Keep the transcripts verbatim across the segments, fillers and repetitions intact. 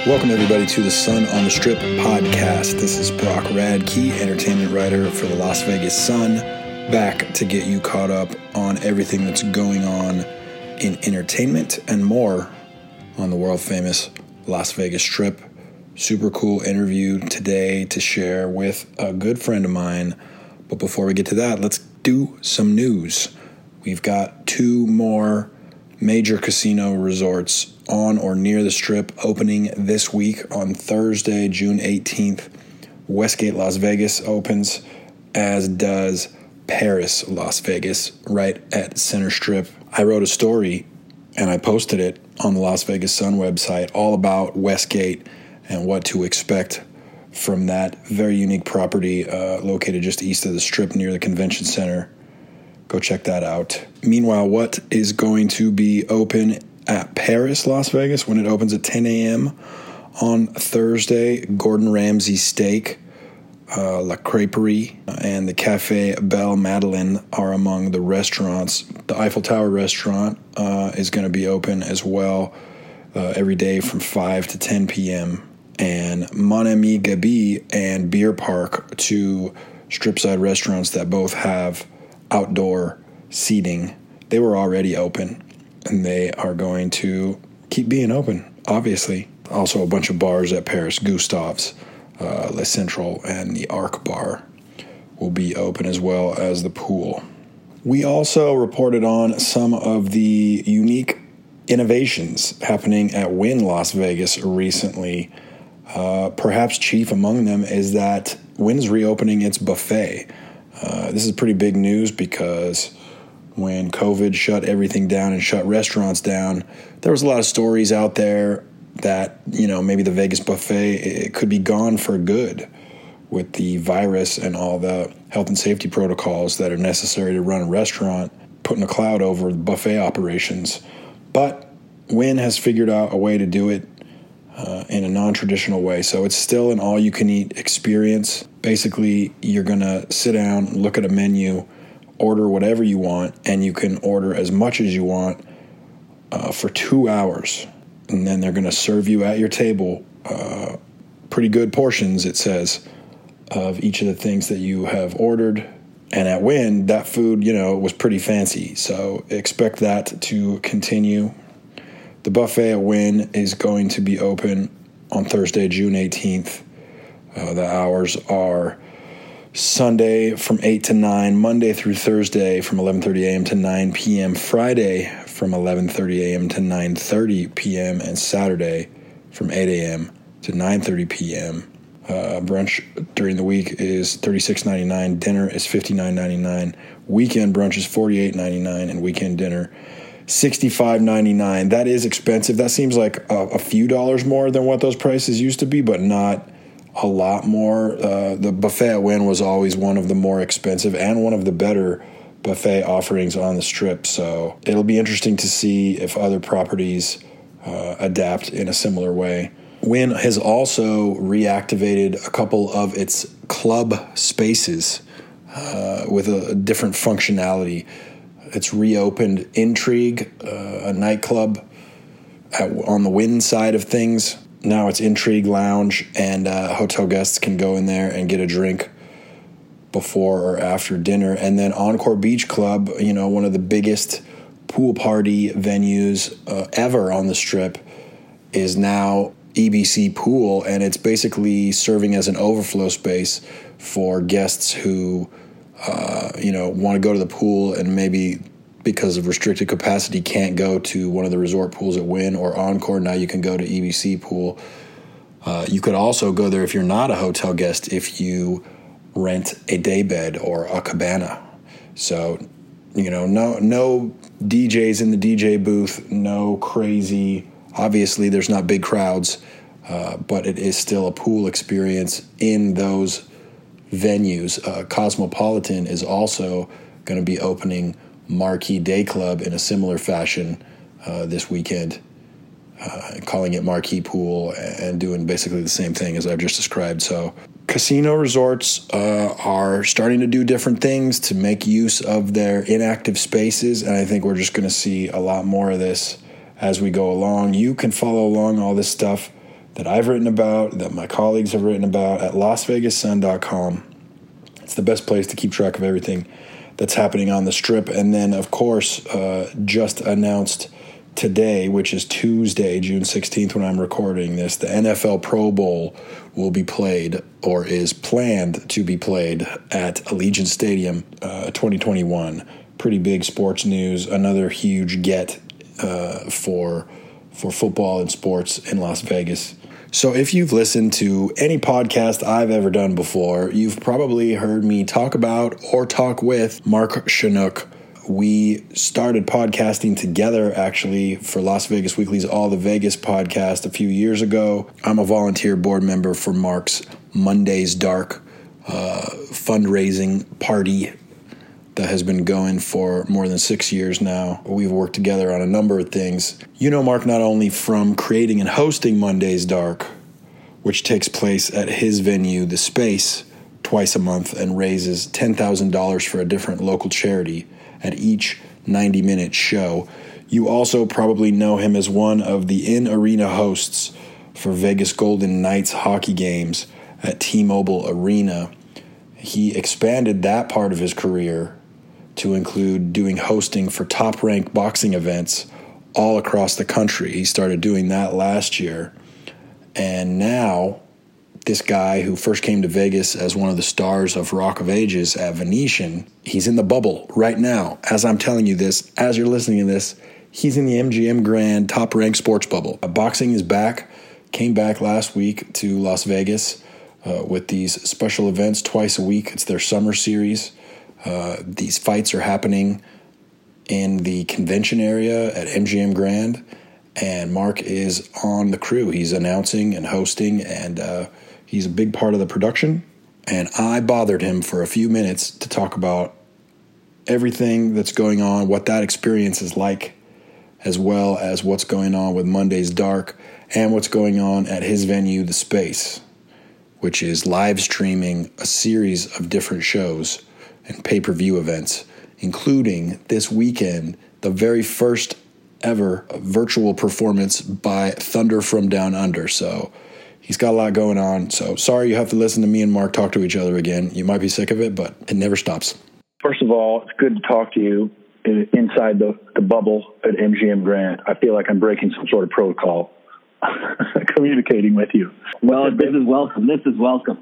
Welcome, everybody, to the Sun on the Strip podcast. This is Brock Radke, entertainment writer for the Las Vegas Sun, back to get you caught up on everything that's going on in entertainment and more on the world-famous Las Vegas Strip. Super cool interview today to share with a good friend of mine. But before we get to that, let's do some news. We've got two more major casino resorts on or near the Strip opening this week on Thursday, June eighteenth. Westgate Las Vegas opens, as does Paris Las Vegas, right at Center Strip. I wrote a story and I posted it on the Las Vegas Sun website all about Westgate and what to expect from that very unique property uh, located just east of the Strip near the Convention Center. Go check that out. Meanwhile, what is going to be open at Paris Las Vegas when it opens at ten a.m. on Thursday? Gordon Ramsay Steak, uh, La Crêperie, and the Café Belle Madeleine are among the restaurants. The Eiffel Tower restaurant uh, is going to be open as well uh, every day from five to ten p.m. And Mon Ami Gabi and Beer Park, two strip-side restaurants that both have outdoor seating. They were already open, and they are going to keep being open, obviously. Also a bunch of bars at Paris. Gustav's, uh, Le Central, and the Arc Bar will be open, as well as the pool. We also reported on some of the unique innovations happening at Wynn Las Vegas recently. Uh, perhaps chief among them is that Wynn's reopening its buffet. Uh, this is pretty big news because when COVID shut everything down and shut restaurants down, there was a lot of stories out there that, you know, maybe the Vegas buffet, it could be gone for good with the virus and all the health and safety protocols that are necessary to run a restaurant, putting a cloud over buffet operations. But Wynn has figured out a way to do it uh, in a non-traditional way. So it's still an all-you-can-eat experience. Basically, you're going to sit down, look at a menu, order whatever you want, and you can order as much as you want uh, for two hours. And then they're going to serve you at your table uh, pretty good portions, it says, of each of the things that you have ordered. And at Wynn, that food, you know, was pretty fancy. So expect that to continue. The buffet at Wynn is going to be open on Thursday, June eighteenth. Uh, the hours are Sunday from eight to nine, Monday through Thursday from eleven thirty a.m. to nine p.m., Friday from eleven thirty a.m. to nine thirty p.m., and Saturday from eight a.m. to nine thirty p.m. Uh, brunch during the week is thirty-six ninety-nine, dinner is fifty-nine ninety-nine, weekend brunch is forty-eight ninety-nine, and weekend dinner sixty-five ninety-nine. That is expensive. That seems like a, a few dollars more than what those prices used to be, but not a lot more. Uh, the buffet at Wynn was always one of the more expensive and one of the better buffet offerings on the Strip. So it'll be interesting to see if other properties uh, adapt in a similar way. Wynn has also reactivated a couple of its club spaces uh, with a, a different functionality. It's reopened Intrigue, uh, a nightclub at, on the Wynn side of things. Now it's Intrigue Lounge, and uh, hotel guests can go in there and get a drink before or after dinner. And then Encore Beach Club, you know, one of the biggest pool party venues uh, ever on the Strip, is now E B C Pool, and it's basically serving as an overflow space for guests who, uh, you know, want to go to the pool and maybe because of restricted capacity can't go to one of the resort pools at Wynn or Encore. Now you can go to E B C Pool. Uh, you could also go there if you're not a hotel guest if you rent a daybed or a cabana. So, you know, no no D Js in the D J booth, no crazy. Obviously, there's not big crowds, uh, but it is still a pool experience in those venues. Uh, Cosmopolitan is also going to be opening Marquee Day Club in a similar fashion uh, this weekend, uh, calling it Marquee Pool and doing basically the same thing as I've just described. So casino resorts uh, are starting to do different things to make use of their inactive spaces, and I think we're just going to see a lot more of this as we go along. You can follow along all this stuff that I've written about, that my colleagues have written about at las vegas sun dot com. It's the best place to keep track of everything that's happening on the Strip. And then, of course, uh, just announced today, which is Tuesday, June sixteenth, when I'm recording this, the N F L Pro Bowl will be played, or is planned to be played, at Allegiant Stadium uh, twenty twenty-one. Pretty big sports news, another huge get uh, for for football and sports in Las Vegas. So if you've listened to any podcast I've ever done before, you've probably heard me talk about or talk with Mark Chinook. We started podcasting together, actually, for Las Vegas Weekly's All the Vegas podcast a few years ago. I'm a volunteer board member for Mark's Mondays Dark uh, fundraising party that has been going for more than six years now. We've worked together on a number of things. You know Mark not only from creating and hosting Mondays Dark, which takes place at his venue, The Space, twice a month and raises ten thousand dollars for a different local charity at each ninety-minute show. You also probably know him as one of the in-arena hosts for Vegas Golden Knights hockey games at T-Mobile Arena. He expanded that part of his career to include doing hosting for top-ranked boxing events all across the country. He started doing that last year. And now, this guy who first came to Vegas as one of the stars of Rock of Ages at Venetian, he's in the bubble right now. As I'm telling you this, as you're listening to this, he's in the M G M Grand top-ranked sports bubble. Boxing is back, came back last week to Las Vegas uh, with these special events twice a week. It's their summer series. Uh, these fights are happening in the convention area at M G M Grand, and Mark is on the crew. He's announcing and hosting, and uh, he's a big part of the production. And I bothered him for a few minutes to talk about everything that's going on, what that experience is like, as well as what's going on with Mondays Dark and what's going on at his venue, The Space, which is live streaming a series of different shows and pay-per-view events, including this weekend, the very first ever virtual performance by Thunder from Down Under. So he's got a lot going on. So sorry you have to listen to me and Mark talk to each other again. You might be sick of it, but it never stops. First of all, it's good to talk to you inside the, the bubble at M G M Grand. I feel like I'm breaking some sort of protocol communicating with you. Well, this is welcome. This is welcome.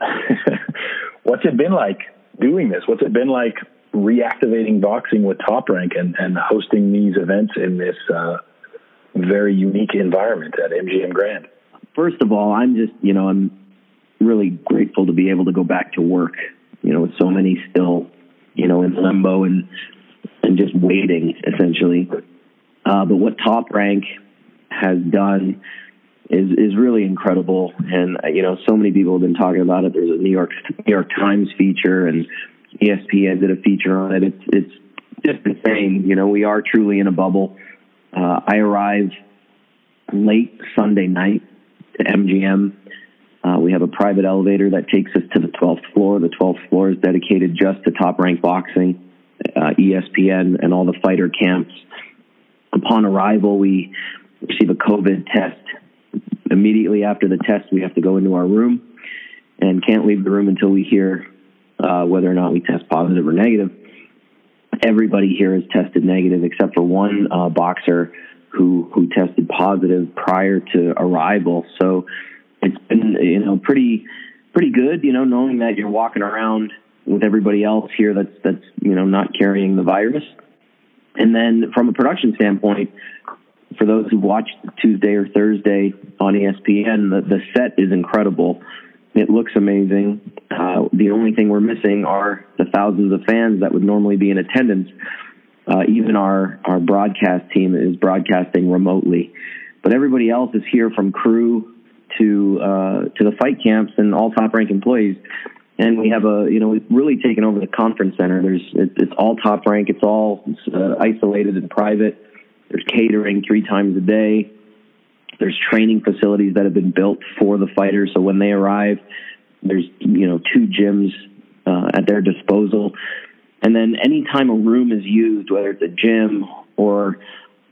What's it been like doing this? What's it been like reactivating boxing with Top Rank and, and hosting these events in this uh, very unique environment at M G M Grand? First of all, I'm just, you know, I'm really grateful to be able to go back to work, you know, with so many still, you know, in limbo and, and just waiting, essentially. Uh, but what Top Rank has done is is really incredible. And, uh, you know, so many people have been talking about it. There's a New York New York Times feature, and E S P N did a feature on it. It's it's just insane. You know, we are truly in a bubble. Uh, I arrive late Sunday night to M G M. Uh, we have a private elevator that takes us to the twelfth floor. The twelfth floor is dedicated just to Top Rank Boxing, uh, E S P N, and all the fighter camps. Upon arrival, we receive a COVID test. Immediately after the test, we have to go into our room and can't leave the room until we hear uh, whether or not we test positive or negative. Everybody here is tested negative except for one uh, boxer who who tested positive prior to arrival. So it's been, you know, pretty pretty good, you know, knowing that you're walking around with everybody else here that's that's you know not carrying the virus. And then from a production standpoint, for those who watched Tuesday or Thursday on E S P N, the, the set is incredible. It looks amazing. Uh, the only thing we're missing are the thousands of fans that would normally be in attendance. Uh, even our, our broadcast team is broadcasting remotely. But everybody else is here, from crew to uh, to the fight camps and all Top Rank employees. And we have a, you know, we've really taken over the conference center. There's it, it's all Top Rank. It's all uh, isolated and private. There's catering three times a day. There's training facilities that have been built for the fighters. So when they arrive, there's, you know, two gyms uh, at their disposal. And then anytime a room is used, whether it's a gym or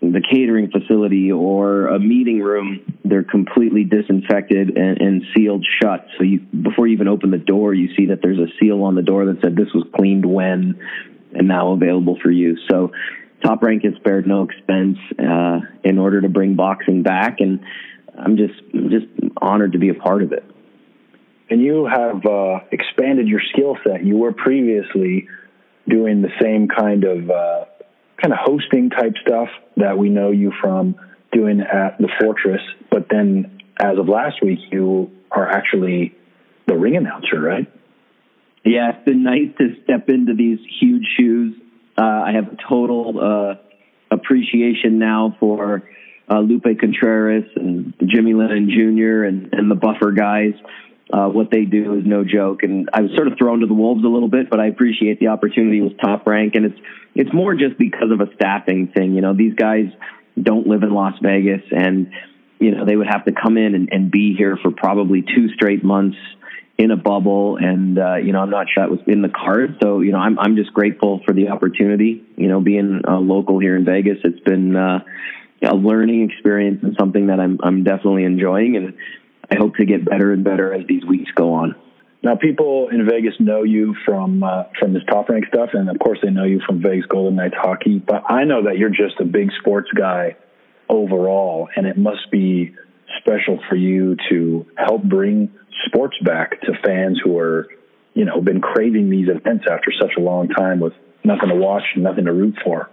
the catering facility or a meeting room, they're completely disinfected and, and sealed shut. So you, before you even open the door, you see that there's a seal on the door that said this was cleaned when and now available for use. So Top Rank has spared no expense uh, in order to bring boxing back, and I'm just just honored to be a part of it. And you have uh, expanded your skill set. You were previously doing the same kind of uh, kind of hosting type stuff that we know you from doing at the Fortress, but then as of last week, you are actually the ring announcer, right? Yeah, it's been nice to step into these huge shoes. Uh, I have total uh, appreciation now for uh, Lupe Contreras and Jimmy Lennon Junior and, and the Buffer guys. Uh, what they do is no joke, and I was sort of thrown to the wolves a little bit, but I appreciate the opportunity with Top Rank, and it's it's more just because of a staffing thing. You know, these guys don't live in Las Vegas, and you know they would have to come in and, and be here for probably two straight months in a bubble, and uh, you know I'm not sure that was in the cards. So you know I'm I'm just grateful for the opportunity. You know, being uh, local here in Vegas, it's been uh, a learning experience and something that I'm I'm definitely enjoying, and I hope to get better and better as these weeks go on. Now, people in Vegas know you from uh, from this Top Rank stuff, and of course they know you from Vegas Golden Knights hockey, but I know that you're just a big sports guy overall, and it must be special for you to help bring sports back to fans who are, you know, been craving these events after such a long time with nothing to watch and nothing to root for.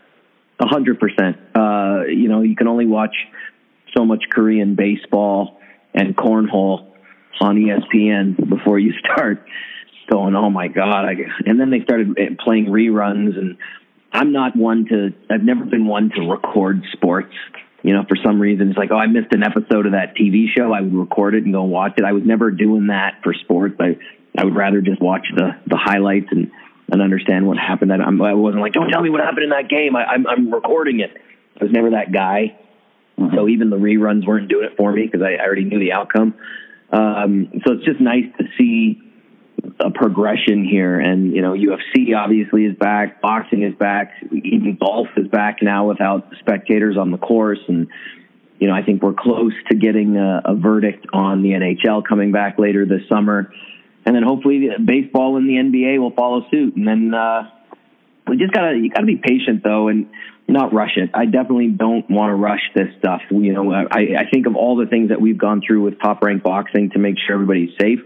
A hundred percent. Uh, you know, you can only watch so much Korean baseball and cornhole on E S P N before you start going, oh my God. I, and then they started playing reruns, and I'm not one to, I've never been one to record sports. You know, for some reason, it's like, oh, I missed an episode of that T V show. I would record it and go watch it. I was never doing that for sports. I, I would rather just watch the, the highlights and, and understand what happened. I, I wasn't like, don't tell me what happened in that game. I, I'm, I'm recording it. I was never that guy. So even the reruns weren't doing it for me because I, I already knew the outcome. Um, so it's just nice to see a progression here. And, you know, U F C obviously is back. Boxing is back. Even golf is back now without spectators on the course. And, you know, I think we're close to getting a, a verdict on the N H L coming back later this summer. And then hopefully baseball and the N B A will follow suit. And then uh, we just got to, you got to be patient, though, and not rush it. I definitely don't want to rush this stuff. You know, I, I think of all the things that we've gone through with Top Rank Boxing to make sure everybody's safe.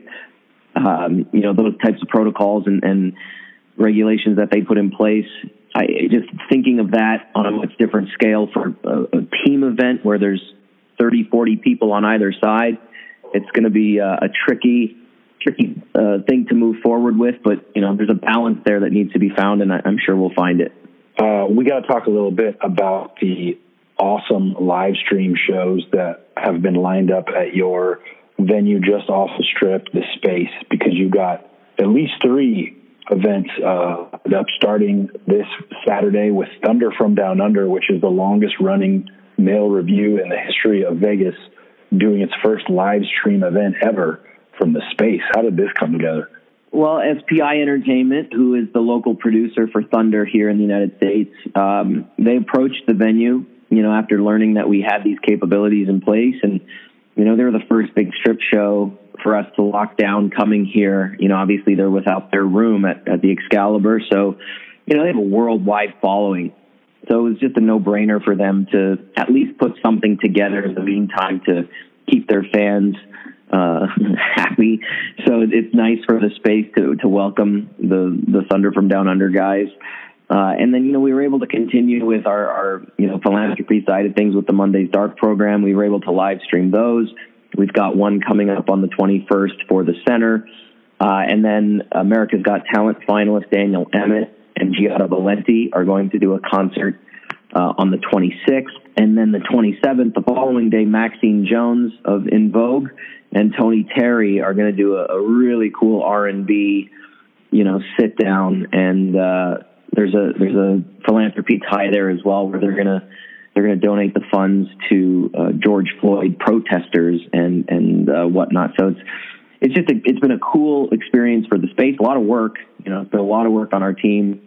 Um, you know, those types of protocols and, and regulations that they put in place. I just thinking of that on a much different scale for a, a team event where there's thirty, forty people on either side. It's going to be a, a tricky, tricky uh, thing to move forward with, but you know, there's a balance there that needs to be found, and I, I'm sure we'll find it. Uh, we got to talk a little bit about the awesome live stream shows that have been lined up at your venue just off the Strip, the Space, because you got at least three events uh, up starting this Saturday with Thunder from Down Under, which is the longest running male review in the history of Vegas, doing its first live stream event ever from the Space. How did this come together? Well, S P I Entertainment, who is the local producer for Thunder here in the United States, um, they approached the venue, you know, after learning that we had these capabilities in place. And, you know, they were the first big strip show for us to lock down coming here. You know, obviously they're without their room at, at the Excalibur. So, you know, they have a worldwide following. So it was just a no-brainer for them to at least put something together in the meantime to keep their fans Uh, happy. So it's nice for the Space to, to welcome the, the Thunder from Down Under guys. Uh, and then, you know, we were able to continue with our, our, you know, philanthropy side of things with the Monday's Dark program. We were able to live stream those. We've got one coming up on the twenty-first for the center. Uh, and then America's Got Talent finalist Daniel Emmett and Giada Valenti are going to do a concert uh, on the twenty-sixth. And then the twenty-seventh, the following day, Maxine Jones of In Vogue and Tony Terry are going to do a, a really cool R and B, you know, sit down. And uh, there's a there's a philanthropy tie there as well, where they're gonna they're gonna donate the funds to uh, George Floyd protesters and and uh, whatnot. So it's it's just a, it's been a cool experience for the Space. A lot of work, you know, it's been a lot of work on our team.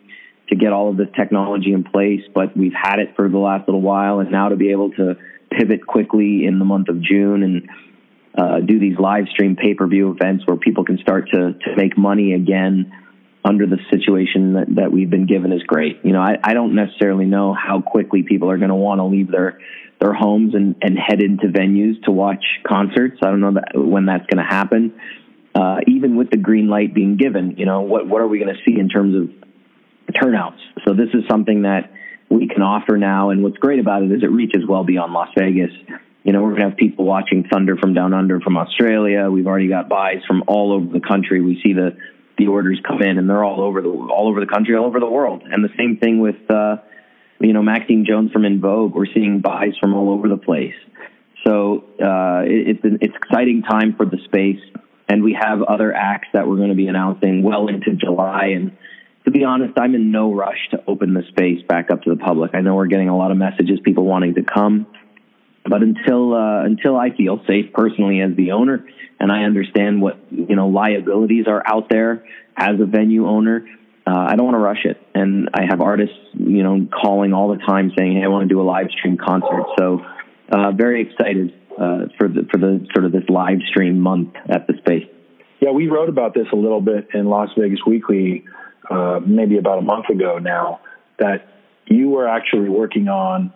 to get all of this technology in place, but we've had it for the last little while, and now to be able to pivot quickly in the month of June and uh, do these live stream pay-per-view events where people can start to, to make money again under the situation that, that we've been given is great. You know, I, I don't necessarily know how quickly people are going to want to leave their, their homes and, and head into venues to watch concerts. I don't know that, when that's going to happen. Uh, even with the green light being given, you know, what, what are we going to see in terms of turnouts? So this is something that we can offer now. And what's great about it is it reaches well beyond Las Vegas. You know, we're going to have people watching Thunder from Down Under from Australia. We've already got buys from all over the country. We see the, the orders come in, and they're all over the all over the country, all over the world. And the same thing with, uh, you know, Maxine Jones from In Vogue. We're seeing buys from all over the place. So uh, it, it's an it's exciting time for the space, and we have other acts that we're going to be announcing well into July. And to be honest, I'm in no rush to open the space back up to the public. I know we're getting a lot of messages, people wanting to come. But until uh, until I feel safe personally as the owner, and I understand what, you know, liabilities are out there as a venue owner, uh, I don't want to rush it. And I have artists, you know, calling all the time saying, hey, I want to do a live stream concert. So uh, very excited uh, for the for the sort of this live stream month at the space. Yeah, we wrote about this a little bit in Las Vegas Weekly, uh, maybe about a month ago now, that you were actually working on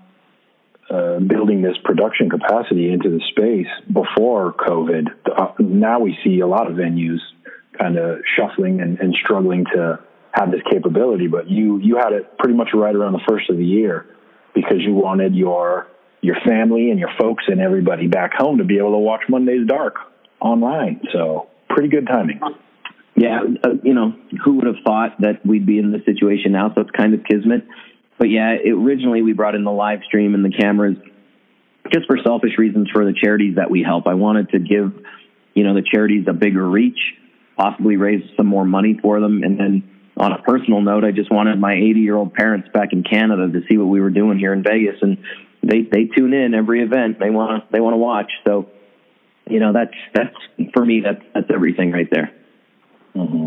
Uh, building this production capacity into the space before COVID. Uh, now we see a lot of venues kind of shuffling and, and struggling to have this capability, but you, you had it pretty much right around the first of the year because you wanted your, your family and your folks and everybody back home to be able to watch Monday's Dark online. So pretty good timing. Yeah. Uh, you know, who would have thought that we'd be in this situation now? So it's kind of kismet. But yeah, it, originally we brought in the live stream and the cameras just for selfish reasons for the charities that we help. I wanted to give, you know, the charities a bigger reach, possibly raise some more money for them. And then on a personal note, I just wanted my eighty-year-old parents back in Canada to see what we were doing here in Vegas. And they, they tune in every event. They want to they want to watch. So, you know, that's, that's for me, that's, that's everything right there. Mm-hmm.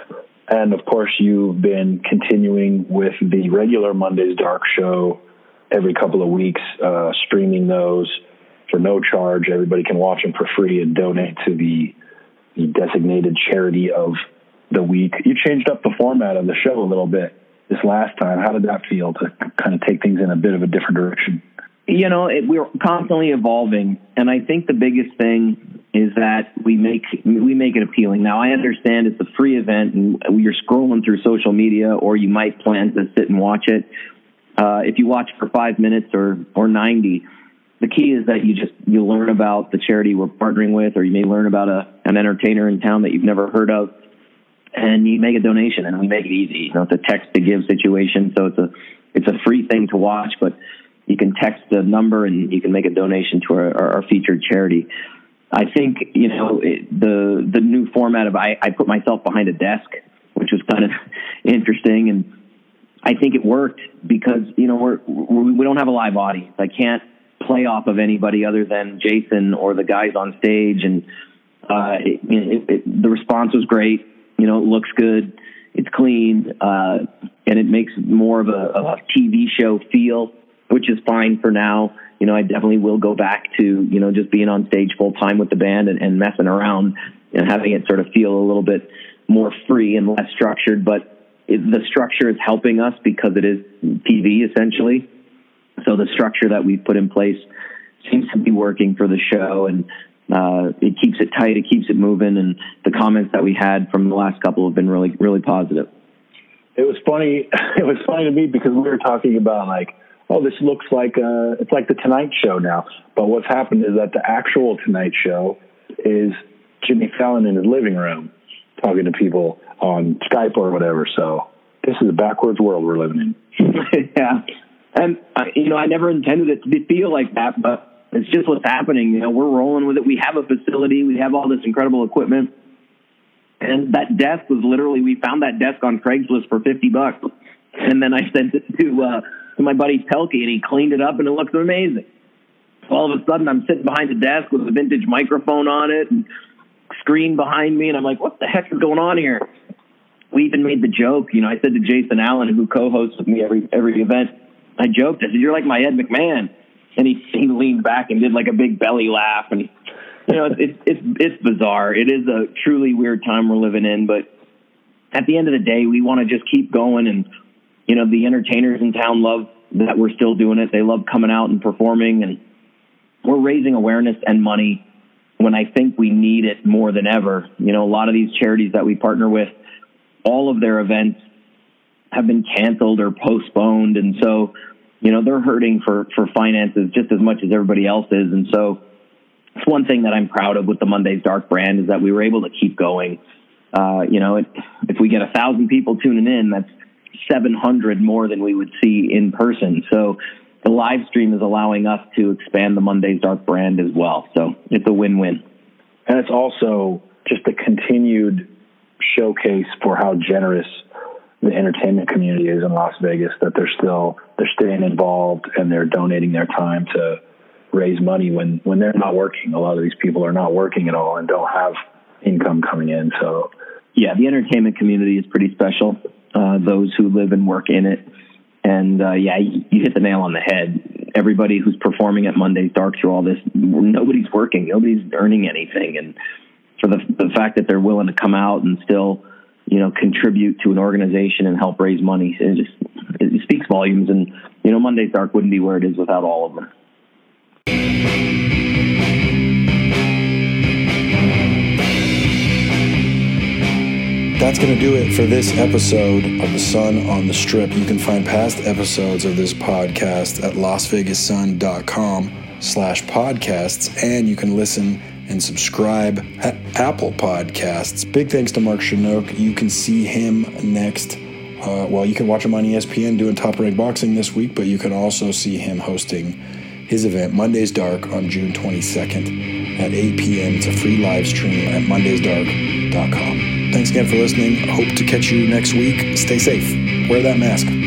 And, of course, you've been continuing with the regular Monday's Dark show every couple of weeks, uh, streaming those for no charge. Everybody can watch them for free and donate to the, the designated charity of the week. You changed up the format of the show a little bit this last time. How did that feel to kind of take things in a bit of a different direction? You know, it, we're constantly evolving, and I think the biggest thing is that we make we make it appealing. Now, I understand it's a free event, and you're scrolling through social media, or you might plan to sit and watch it. Uh, if you watch for five minutes or or ninety, the key is that you just you learn about the charity we're partnering with, or you may learn about a an entertainer in town that you've never heard of, and you make a donation, and we make it easy. You know, it's a text to give situation, so it's a it's a free thing to watch, but you can text the number and you can make a donation to our, our, our featured charity. I think, you know, it, the the new format of I, I put myself behind a desk, which was kind of interesting, and I think it worked because, you know, we're, we're, we don't have a live audience. I can't play off of anybody other than Jason or the guys on stage, and uh, it, it, it, the response was great. You know, it looks good, it's clean, uh, and it makes more of a, of a T V show feel, which is fine for now. You know, I definitely will go back to, you know, just being on stage full time with the band and, and messing around and having it sort of feel a little bit more free and less structured. But it, the structure is helping us because it is T V essentially. So the structure that we've put in place seems to be working for the show, and uh, it keeps it tight, it keeps it moving. And the comments that we had from the last couple have been really, really positive. It was funny. It was funny to me because we were talking about like, oh, this looks like uh, it's like the Tonight Show now. But what's happened is that the actual Tonight Show is Jimmy Fallon in his living room talking to people on Skype or whatever. So this is a backwards world we're living in. Yeah. And, uh, you know, I never intended it to feel like that, but it's just what's happening. You know, we're rolling with it. We have a facility. We have all this incredible equipment. And that desk was literally, we found that desk on Craigslist for fifty bucks. And then I sent it to, uh, to my buddy Pelkey, and he cleaned it up, and it looks amazing. So all of a sudden, I'm sitting behind a desk with a vintage microphone on it and screen behind me, and I'm like, what the heck is going on here? we even made the joke, you know, I said to Jason Allen, who co-hosts with me every every event, I joked, I said, you're like my Ed McMahon. And he, he leaned back and did like a big belly laugh. And, you know, it's, it's, it's bizarre. It is a truly weird time we're living in. But at the end of the day, we want to just keep going. And, you know, the entertainers in town love that we're still doing it. They love coming out and performing. And we're raising awareness and money when I think we need it more than ever. You know, a lot of these charities that we partner with, all of their events have been canceled or postponed. And so, you know, they're hurting for, for finances just as much as everybody else is. And so it's one thing that I'm proud of with the Monday's Dark brand is that we were able to keep going. Uh, you know, it, if we get a thousand people tuning in, that's seven hundred more than we would see in person. So the live stream is allowing us to expand the Monday's Dark brand as well. So it's a win-win. And it's also just a continued showcase for how generous the entertainment community is in Las Vegas, that they're still, they're staying involved and they're donating their time to raise money when, when they're not working. A lot of these people are not working at all and don't have income coming in. So yeah, the entertainment community is pretty special. Uh, those who live and work in it. And uh, yeah, you, you hit the nail on the head. Everybody who's performing at Monday's Dark through all this, nobody's working, nobody's earning anything. And for the, the fact that they're willing to come out and still, you know, contribute to an organization and help raise money, it just it speaks volumes. And, you know, Monday's Dark wouldn't be where it is without all of them. That's going to do it for this episode of The Sun on the Strip. You can find past episodes of this podcast at lasvegassun.com slash podcasts, and you can listen and subscribe at Apple Podcasts. Big thanks to Mark Chinook. You can see him next. Uh, well, you can watch him on E S P N doing Top Rank Boxing this week, but you can also see him hosting his event, Monday's Dark, on June twenty-second at eight p.m. It's a free live stream at mondays dark dot com. Thanks again for listening. Hope to catch you next week. Stay safe. Wear that mask.